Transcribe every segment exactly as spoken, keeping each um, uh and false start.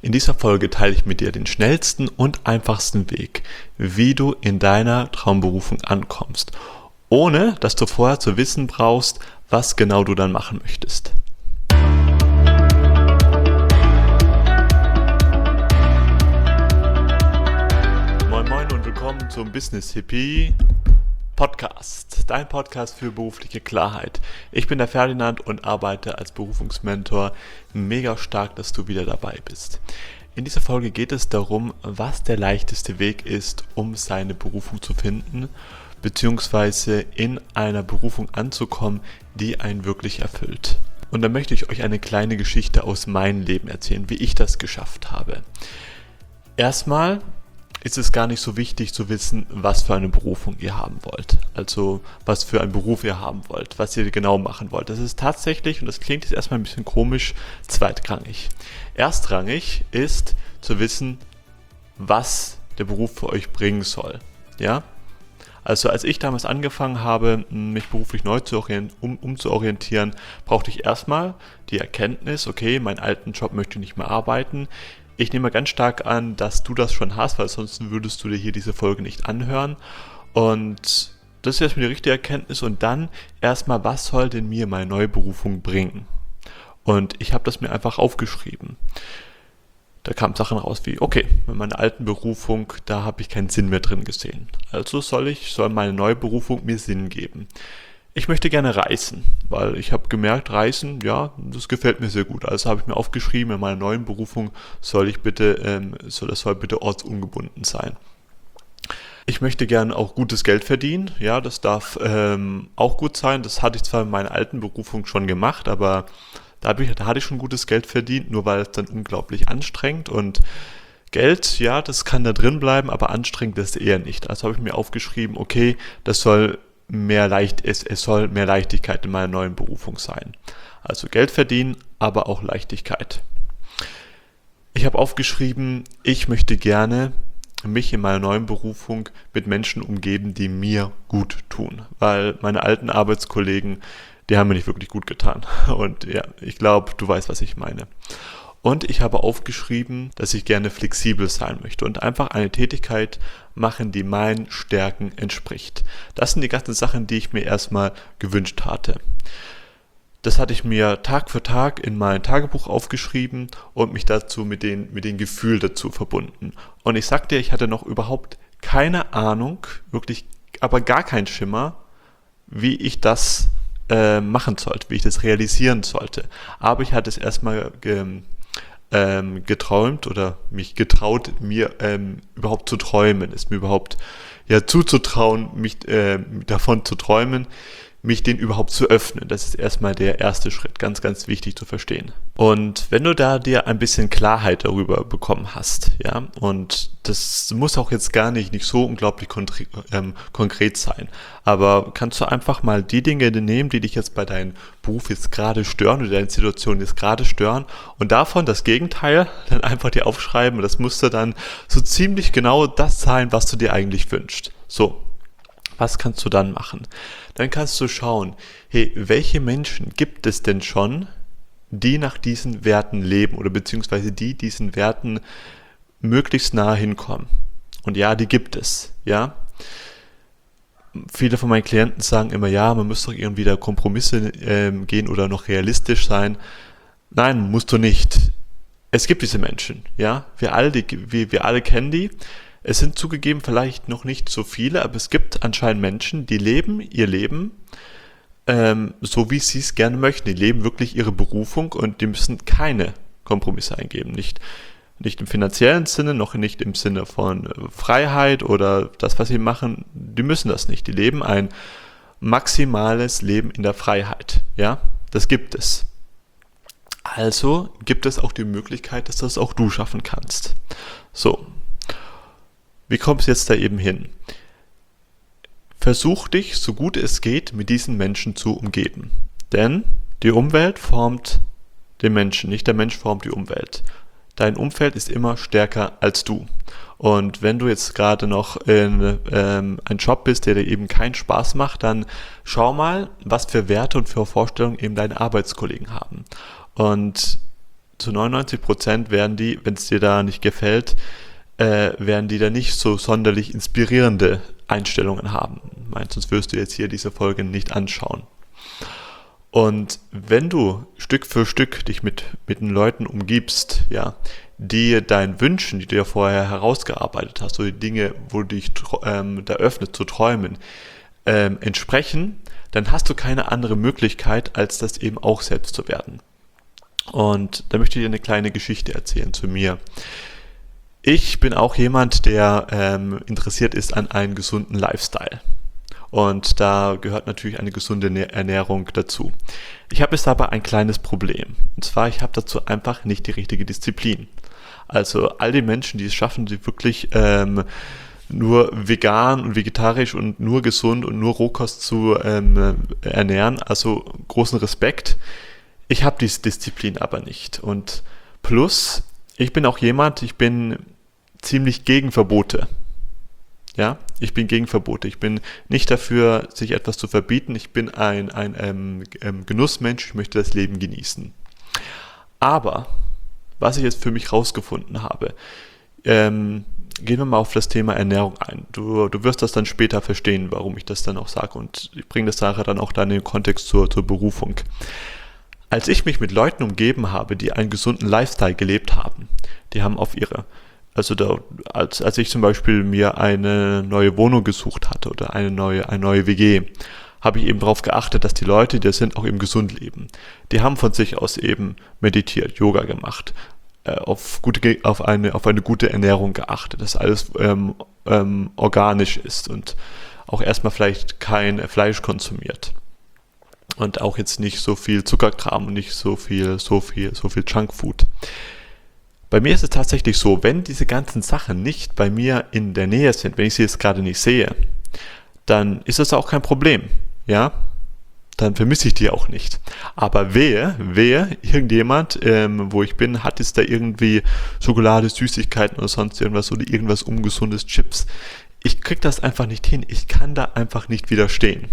In dieser Folge teile ich mit dir den schnellsten und einfachsten Weg, wie du in deiner Traumberufung ankommst, ohne dass du vorher zu wissen brauchst, was genau du dann machen möchtest. Moin Moin und willkommen zum Business Hippie Podcast, dein Podcast für berufliche Klarheit. Ich bin der Ferdinand und arbeite als Berufungsmentor. Mega stark, dass du wieder dabei bist. In dieser Folge geht es darum, was der leichteste Weg ist, um seine Berufung zu finden, beziehungsweise in einer Berufung anzukommen, die einen wirklich erfüllt. Und da möchte ich euch eine kleine Geschichte aus meinem Leben erzählen, wie ich das geschafft habe. Erstmal ist es gar nicht so wichtig zu wissen, was für eine Berufung ihr haben wollt. Also was für einen Beruf ihr haben wollt, was ihr genau machen wollt. Das ist tatsächlich, und das klingt jetzt erstmal ein bisschen komisch, zweitrangig. Erstrangig ist zu wissen, was der Beruf für euch bringen soll. Ja? Also als ich damals angefangen habe, mich beruflich neu zu orientieren, um, umzuorientieren, brauchte ich erstmal die Erkenntnis, okay, meinen alten Job möchte ich nicht mehr arbeiten. Ich nehme ganz stark an, dass du das schon hast, weil sonst würdest du dir hier diese Folge nicht anhören. Und das ist erstmal die richtige Erkenntnis. Und dann erstmal, was soll denn mir meine neue Berufung bringen? Und ich habe das mir einfach aufgeschrieben. Da kamen Sachen raus wie, okay, mit meiner alten Berufung, da habe ich keinen Sinn mehr drin gesehen. Also soll ich, soll meine neue Berufung mir Sinn geben. Ich möchte gerne reisen, weil ich habe gemerkt, Reisen, ja, das gefällt mir sehr gut. Also habe ich mir aufgeschrieben, in meiner neuen Berufung soll ich bitte, ähm, soll das soll bitte ortsungebunden sein. Ich möchte gerne auch gutes Geld verdienen, ja, das darf ähm, auch gut sein. Das hatte ich zwar in meiner alten Berufung schon gemacht, aber da, hab ich, da hatte ich schon gutes Geld verdient, nur weil es dann unglaublich anstrengend und Geld, ja, das kann da drin bleiben, aber anstrengend ist eher nicht. Also habe ich mir aufgeschrieben, okay, das soll mehr leicht, es, es soll mehr Leichtigkeit in meiner neuen Berufung sein. Also Geld verdienen, aber auch Leichtigkeit. Ich habe aufgeschrieben, ich möchte gerne mich in meiner neuen Berufung mit Menschen umgeben, die mir gut tun. Weil meine alten Arbeitskollegen, die haben mir nicht wirklich gut getan. Und ja, ich glaube, du weißt, was ich meine. Und ich habe aufgeschrieben, dass ich gerne flexibel sein möchte und einfach eine Tätigkeit machen, die meinen Stärken entspricht. Das sind die ganzen Sachen, die ich mir erstmal gewünscht hatte. Das hatte ich mir Tag für Tag in mein Tagebuch aufgeschrieben und mich dazu mit den, mit den Gefühlen dazu verbunden. Und ich sagte, ich hatte noch überhaupt keine Ahnung, wirklich, aber gar keinen Schimmer, wie ich das äh, machen sollte, wie ich das realisieren sollte. Aber ich hatte es erstmal ge- Ähm, geträumt oder mich getraut, mir ähm, überhaupt zu träumen, es mir überhaupt ja zuzutrauen, mich äh, davon zu träumen, mich den überhaupt zu öffnen. Das ist erstmal der erste Schritt, ganz, ganz wichtig zu verstehen. Und wenn du da dir ein bisschen Klarheit darüber bekommen hast, ja, und das muss auch jetzt gar nicht, nicht so unglaublich kontri- ähm, konkret sein, aber kannst du einfach mal die Dinge nehmen, die dich jetzt bei deinem Beruf jetzt gerade stören oder deine Situation jetzt gerade stören und davon das Gegenteil dann einfach dir aufschreiben und das müsste dann so ziemlich genau das sein, was du dir eigentlich wünschst. So. Was kannst du dann machen? Dann kannst du schauen, hey, welche Menschen gibt es denn schon, die nach diesen Werten leben oder beziehungsweise die diesen Werten möglichst nahe hinkommen. Und ja, die gibt es, ja. Viele von meinen Klienten sagen immer, ja, man müsste doch irgendwie da Kompromisse äh, gehen oder noch realistisch sein. Nein, musst du nicht. Es gibt diese Menschen, ja. Wir alle, die, wir, wir alle kennen die. Es sind zugegeben vielleicht noch nicht so viele, aber es gibt anscheinend Menschen, die leben ihr Leben ähm, so, wie sie es gerne möchten. Die leben wirklich ihre Berufung und die müssen keine Kompromisse eingeben. Nicht, nicht im finanziellen Sinne, noch nicht im Sinne von Freiheit oder das, was sie machen. Die müssen das nicht. Die leben ein maximales Leben in der Freiheit. Ja, das gibt es. Also gibt es auch die Möglichkeit, dass das auch du schaffen kannst. So. Wie kommst du jetzt da eben hin? Versuch dich, so gut es geht, mit diesen Menschen zu umgeben. Denn die Umwelt formt den Menschen, nicht der Mensch formt die Umwelt. Dein Umfeld ist immer stärker als du. Und wenn du jetzt gerade noch in ähm, einem Job bist, der dir eben keinen Spaß macht, dann schau mal, was für Werte und für Vorstellungen eben deine Arbeitskollegen haben. Und zu neunundneunzig Prozent werden die, wenn es dir da nicht gefällt, äh, werden die da nicht so sonderlich inspirierende Einstellungen haben. Meinst, sonst wirst du jetzt hier diese Folge nicht anschauen. Und wenn du Stück für Stück dich mit, mit den Leuten umgibst, ja, die deinen Wünschen, die du ja vorher herausgearbeitet hast, so die Dinge, wo du dich ähm, da öffnet zu träumen, ähm, entsprechen, dann hast du keine andere Möglichkeit, als das eben auch selbst zu werden. Und da möchte ich dir eine kleine Geschichte erzählen zu mir. Ich bin auch jemand, der ähm, interessiert ist an einem gesunden Lifestyle. Und da gehört natürlich eine gesunde Ernährung dazu. Ich habe jetzt aber ein kleines Problem. Und zwar, ich habe dazu einfach nicht die richtige Disziplin. Also all die Menschen, die es schaffen, die wirklich ähm, nur vegan und vegetarisch und nur gesund und nur Rohkost zu ähm, ernähren, also großen Respekt. Ich habe diese Disziplin aber nicht. Und plus, ich bin auch jemand, ich bin ziemlich gegen Verbote. Ja, ich bin gegen Verbote. Ich bin nicht dafür, sich etwas zu verbieten. Ich bin ein, ein ähm, ähm, Genussmensch. Ich möchte das Leben genießen. Aber, was ich jetzt für mich rausgefunden habe, ähm, gehen wir mal auf das Thema Ernährung ein. Du, du wirst das dann später verstehen, warum ich das dann auch sage. Und ich bringe das Sache dann auch dann in den Kontext zur, zur Berufung. Als ich mich mit Leuten umgeben habe, die einen gesunden Lifestyle gelebt haben, die haben auf ihre Also da, als, als ich zum Beispiel mir eine neue Wohnung gesucht hatte oder eine neue, eine neue W G, habe ich eben darauf geachtet, dass die Leute, die das sind, auch eben gesund leben. Die haben von sich aus eben meditiert, Yoga gemacht, äh, auf, gute, auf, eine, auf eine gute Ernährung geachtet, dass alles ähm, ähm, organisch ist und auch erstmal vielleicht kein Fleisch konsumiert. Und auch jetzt nicht so viel Zuckerkram und nicht so viel, so viel, so viel Junkfood. Bei mir ist es tatsächlich so, wenn diese ganzen Sachen nicht bei mir in der Nähe sind, wenn ich sie jetzt gerade nicht sehe, dann ist das auch kein Problem, ja, dann vermisse ich die auch nicht. Aber wehe, wehe, irgendjemand, ähm, wo ich bin, hat jetzt da irgendwie Schokolade, Süßigkeiten oder sonst irgendwas oder irgendwas ungesundes, Chips. Ich krieg das einfach nicht hin, ich kann da einfach nicht widerstehen.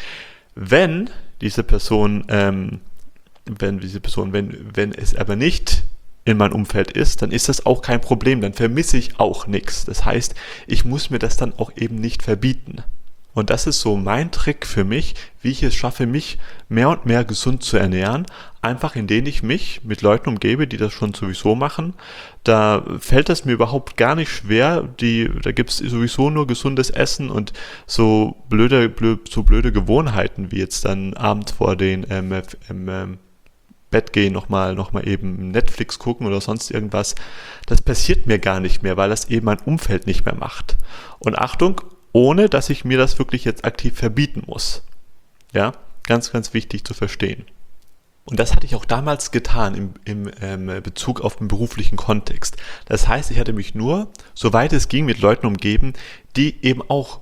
Wenn diese Person, ähm, wenn diese Person, wenn, wenn es aber nicht in meinem Umfeld ist, dann ist das auch kein Problem, dann vermisse ich auch nichts. Das heißt, ich muss mir das dann auch eben nicht verbieten. Und das ist so mein Trick für mich, wie ich es schaffe, mich mehr und mehr gesund zu ernähren, einfach indem ich mich mit Leuten umgebe, die das schon sowieso machen. Da fällt es mir überhaupt gar nicht schwer, die, da gibt es sowieso nur gesundes Essen und so blöde, blöd, so blöde Gewohnheiten, wie jetzt dann abends vor den ähm, ähm, Bett gehen, nochmal noch mal eben Netflix gucken oder sonst irgendwas, das passiert mir gar nicht mehr, weil das eben mein Umfeld nicht mehr macht. Und Achtung, ohne dass ich mir das wirklich jetzt aktiv verbieten muss. Ja, ganz, ganz wichtig zu verstehen. Und das hatte ich auch damals getan im, im ähm, Bezug auf den beruflichen Kontext. Das heißt, ich hatte mich nur, soweit es ging, mit Leuten umgeben, die eben auch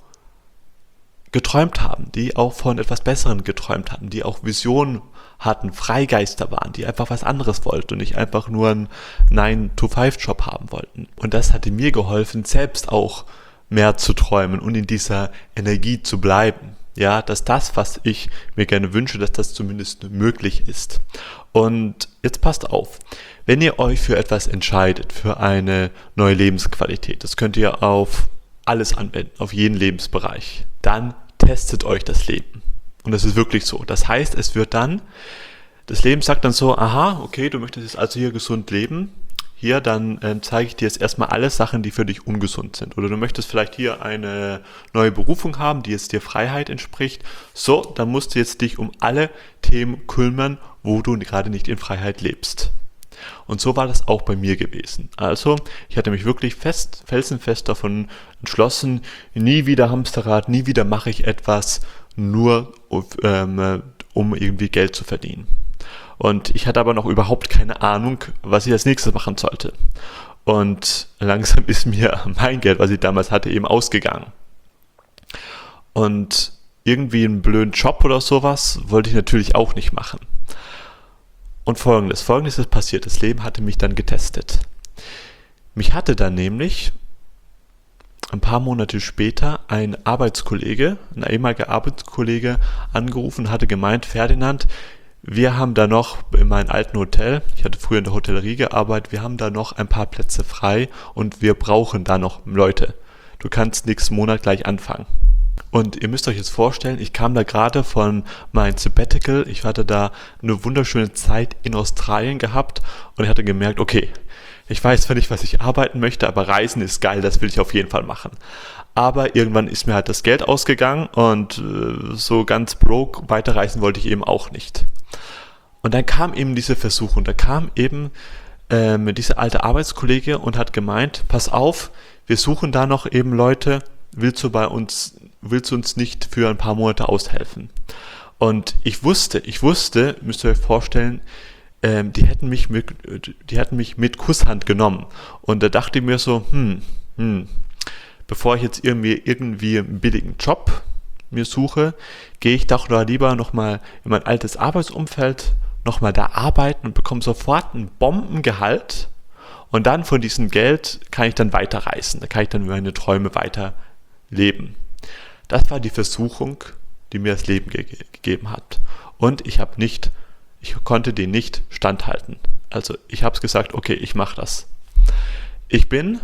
geträumt haben, die auch von etwas Besserem geträumt hatten, die auch Visionen hatten, Freigeister waren, die einfach was anderes wollten und nicht einfach nur einen nine to five Job haben wollten. Und das hatte mir geholfen, selbst auch mehr zu träumen und in dieser Energie zu bleiben. Ja, dass das, was ich mir gerne wünsche, dass das zumindest möglich ist. Und jetzt passt auf, wenn ihr euch für etwas entscheidet, für eine neue Lebensqualität, das könnt ihr auf alles anwenden, auf jeden Lebensbereich, dann testet euch das Leben. Und das ist wirklich so. Das heißt, es wird dann, das Leben sagt dann so, aha, okay, du möchtest jetzt also hier gesund leben. Hier, dann äh, zeige ich dir jetzt erstmal alle Sachen, die für dich ungesund sind. Oder du möchtest vielleicht hier eine neue Berufung haben, die jetzt dir Freiheit entspricht. So, dann musst du jetzt dich um alle Themen kümmern, wo du gerade nicht in Freiheit lebst. Und so war das auch bei mir gewesen. Also, ich hatte mich wirklich fest, felsenfest davon entschlossen, nie wieder Hamsterrad, nie wieder mache ich etwas, nur ähm, um irgendwie Geld zu verdienen. Und ich hatte aber noch überhaupt keine Ahnung, was ich als nächstes machen sollte. Und langsam ist mir mein Geld, was ich damals hatte, eben ausgegangen. Und irgendwie einen blöden Job oder sowas wollte ich natürlich auch nicht machen. Und folgendes, folgendes ist passiert, das Leben hatte mich dann getestet. Mich hatte dann nämlich ein paar Monate später ein Arbeitskollege, ein ehemaliger Arbeitskollege angerufen, hatte gemeint, Ferdinand, Wir haben da noch in meinem alten Hotel, ich hatte früher in der Hotellerie gearbeitet, wir haben da noch ein paar Plätze frei und wir brauchen da noch Leute. Du kannst nächsten Monat gleich anfangen. Und ihr müsst euch jetzt vorstellen, ich kam da gerade von meinem Sabbatical, ich hatte da eine wunderschöne Zeit in Australien gehabt und ich hatte gemerkt, okay, ich weiß zwar nicht, was ich arbeiten möchte, aber Reisen ist geil, das will ich auf jeden Fall machen. Aber irgendwann ist mir halt das Geld ausgegangen und äh, so ganz broke weiterreisen wollte ich eben auch nicht. Und dann kam eben diese Versuchung, da kam eben ähm, diese alte Arbeitskollege und hat gemeint, pass auf, wir suchen da noch eben Leute, willst du bei uns, willst du uns nicht für ein paar Monate aushelfen? Und ich wusste, ich wusste, müsst ihr euch vorstellen, ähm, die hätten mich mit, die hätten mich mit Kusshand genommen. Und da dachte ich mir so, hm, hm, bevor ich jetzt irgendwie, irgendwie einen billigen Job mir suche, gehe ich doch lieber nochmal in mein altes Arbeitsumfeld, nochmal da arbeiten und bekomme sofort ein Bombengehalt und dann von diesem Geld kann ich dann weiterreisen, da kann ich dann meine Träume weiterleben. Das war die Versuchung, die mir das Leben ge- gegeben hat. Und ich habe nicht, ich konnte den nicht standhalten. Also ich habe es gesagt, okay, ich mache das. Ich bin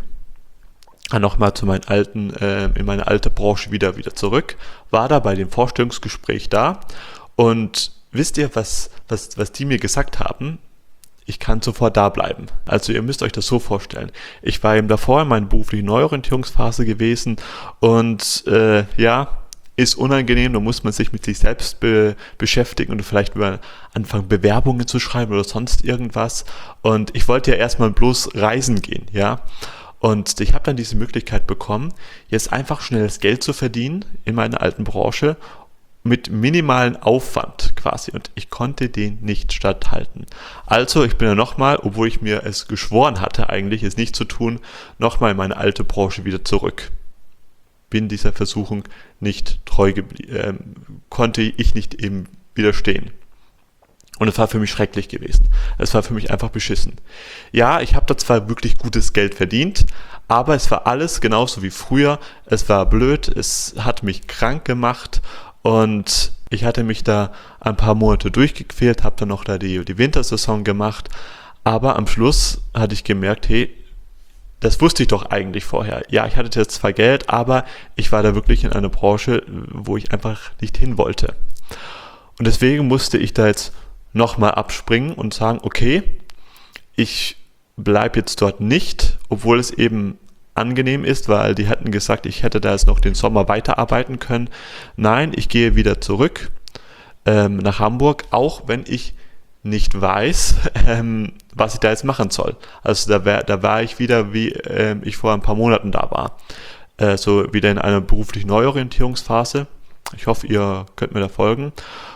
nochmal zu meinen alten, äh, in meine alte Branche wieder, wieder zurück, war da bei dem Vorstellungsgespräch da und wisst ihr, was, was, was die mir gesagt haben? Ich kann sofort da bleiben. Also ihr müsst euch das so vorstellen. Ich war eben davor in meiner beruflichen Neuorientierungsphase gewesen und äh, ja, ist unangenehm, da muss man sich mit sich selbst be- beschäftigen und vielleicht über anfangen Bewerbungen zu schreiben oder sonst irgendwas. Und ich wollte ja erstmal bloß reisen gehen, ja. Und ich habe dann diese Möglichkeit bekommen, jetzt einfach schnelles Geld zu verdienen in meiner alten Branche mit minimalen Aufwand quasi. Und ich konnte den nicht statthalten. Also ich bin dann nochmal, obwohl ich mir es geschworen hatte, eigentlich es nicht zu tun, nochmal in meine alte Branche wieder zurück. Bin dieser Versuchung nicht treu geblieben, äh, konnte ich nicht eben widerstehen. Und es war für mich schrecklich gewesen. Es war für mich einfach beschissen. Ja, ich habe da zwar wirklich gutes Geld verdient, aber es war alles genauso wie früher. Es war blöd, es hat mich krank gemacht und ich hatte mich da ein paar Monate durchgequält, habe dann noch da die, die Wintersaison gemacht. Aber am Schluss hatte ich gemerkt, hey, das wusste ich doch eigentlich vorher. Ja, ich hatte jetzt zwar Geld, aber ich war da wirklich in einer Branche, wo ich einfach nicht hin wollte. Und deswegen musste ich da jetzt nochmal abspringen und sagen, okay, ich bleibe jetzt dort nicht, obwohl es eben angenehm ist, weil die hatten gesagt, ich hätte da jetzt noch den Sommer weiterarbeiten können. Nein, ich gehe wieder zurück ähm, nach Hamburg, auch wenn ich nicht weiß, ähm, was ich da jetzt machen soll. Also da, wär, da war ich wieder, wie ähm, ich vor ein paar Monaten da war. Äh, so wieder in einer beruflichen Neuorientierungsphase. Ich hoffe, ihr könnt mir da folgen.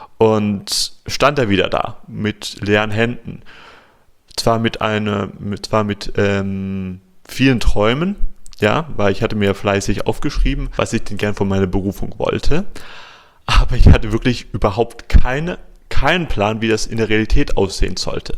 Und stand er wieder da mit leeren Händen. Zwar mit einer, mit, zwar mit ähm, vielen Träumen, ja, weil ich hatte mir fleißig aufgeschrieben, was ich denn gern von meiner Berufung wollte. Aber ich hatte wirklich überhaupt keine, keinen Plan, wie das in der Realität aussehen sollte.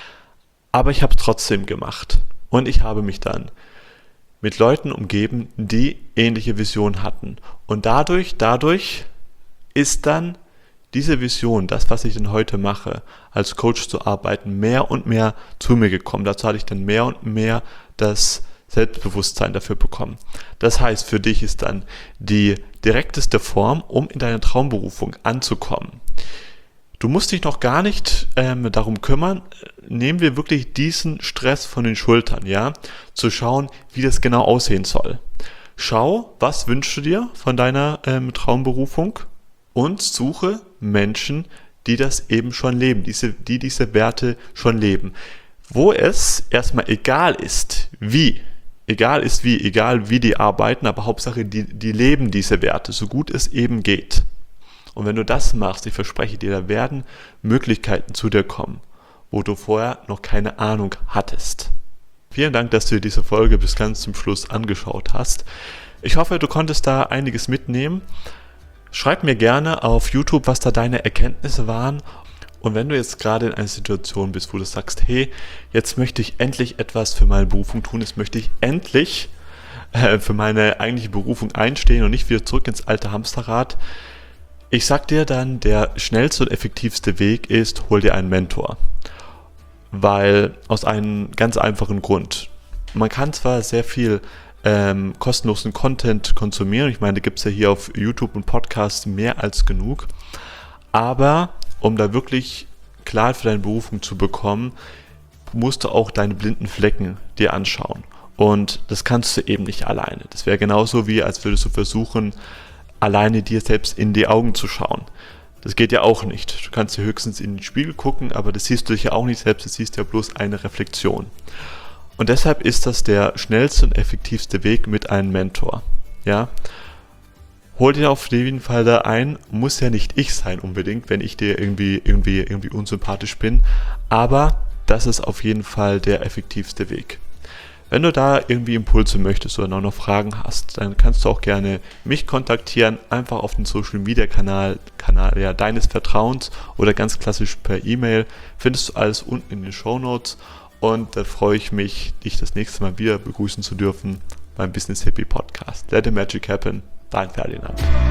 Aber ich habe es trotzdem gemacht. Und ich habe mich dann mit Leuten umgeben, die ähnliche Visionen hatten. Und dadurch, dadurch ist dann diese Vision, das, was ich denn heute mache, als Coach zu arbeiten, mehr und mehr zu mir gekommen. Dazu hatte ich dann mehr und mehr das Selbstbewusstsein dafür bekommen. Das heißt, für dich ist dann die direkteste Form, um in deine Traumberufung anzukommen. Du musst dich noch gar nicht ähm, darum kümmern, nehmen wir wirklich diesen Stress von den Schultern, ja, zu schauen, wie das genau aussehen soll. Schau, was wünschst du dir von deiner ähm, Traumberufung? Und suche Menschen, die das eben schon leben, diese, die diese Werte schon leben. Wo es erstmal egal ist, wie, egal ist wie, egal wie die arbeiten, aber Hauptsache, die, die leben diese Werte, so gut es eben geht. Und wenn du das machst, ich verspreche dir, da werden Möglichkeiten zu dir kommen, wo du vorher noch keine Ahnung hattest. Vielen Dank, dass du dir diese Folge bis ganz zum Schluss angeschaut hast. Ich hoffe, du konntest da einiges mitnehmen. Schreib mir gerne auf YouTube, was da deine Erkenntnisse waren. Und wenn du jetzt gerade in einer Situation bist, wo du sagst, hey, jetzt möchte ich endlich etwas für meine Berufung tun, jetzt möchte ich endlich äh, für meine eigentliche Berufung einstehen und nicht wieder zurück ins alte Hamsterrad, Ich sag dir dann, der schnellste und effektivste Weg ist, hol dir einen Mentor. Weil aus einem ganz einfachen Grund. Man kann zwar sehr viel ähm, kostenlosen Content konsumieren, ich meine, da gibt es ja hier auf YouTube und Podcasts mehr als genug, aber um da wirklich Klarheit für deine Berufung zu bekommen, musst du auch deine blinden Flecken dir anschauen. Und das kannst du eben nicht alleine. Das wäre genauso wie, als würdest du versuchen, alleine dir selbst in die Augen zu schauen. Das geht ja auch nicht. Du kannst ja höchstens in den Spiegel gucken, aber das siehst du dich ja auch nicht selbst, das siehst ja bloß eine Reflexion. Und deshalb ist das der schnellste und effektivste Weg mit einem Mentor. Ja? Hol dir auf jeden Fall da ein, muss ja nicht ich sein unbedingt, wenn ich dir irgendwie, irgendwie, irgendwie unsympathisch bin, aber das ist auf jeden Fall der effektivste Weg. Wenn du da irgendwie Impulse möchtest oder noch Fragen hast, dann kannst du auch gerne mich kontaktieren, einfach auf den Social Media Kanal, Kanal ja, deines Vertrauens oder ganz klassisch per E-Mail. Findest du alles unten in den Shownotes und da freue ich mich, dich das nächste Mal wieder begrüßen zu dürfen beim Business Hippie Podcast. Let the Magic Happen, dein Ferdinand.